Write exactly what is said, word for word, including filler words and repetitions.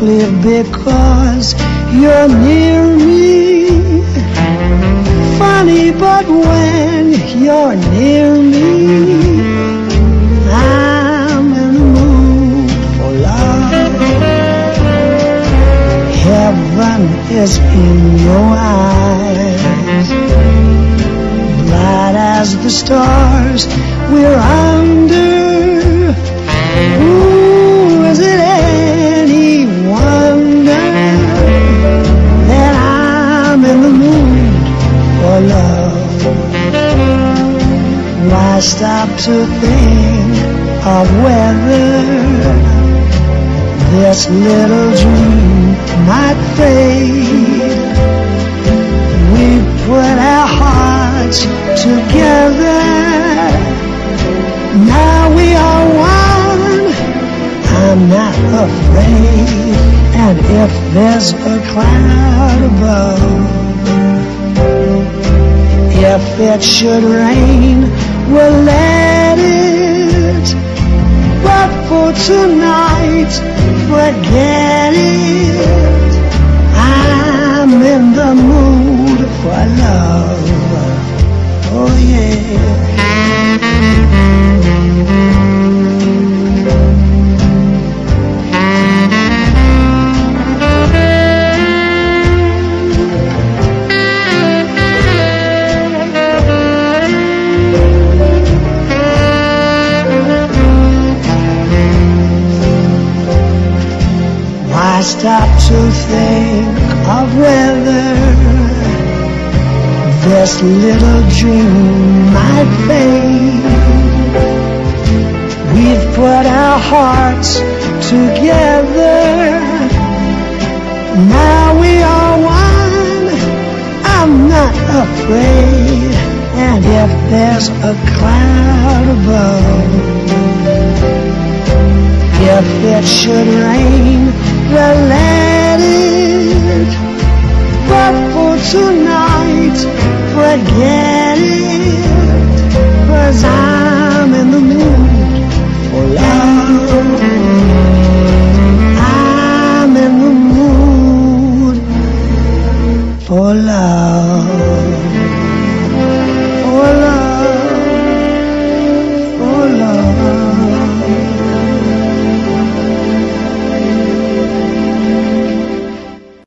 simply because you're near me. Funny, but when you're near me, I'm in the mood for love. Heaven is in your eyes, bright as the stars we're under. Ooh, is it any wonder that I'm in the mood for love? Why stop to think of whether this little dream might fade? We put our hearts together, now we are one. I'm not afraid, and if there's a cloud above, if it should rain, we'll let it. But for tonight, forget it. I'm in the mood for love. Oh yeah. Why stop to think of whether this little dream might fade? We've put our hearts together, now we are one. I'm not afraid, and if there's a cloud above, if it should rain, we'll let it. But for tonight, forget it.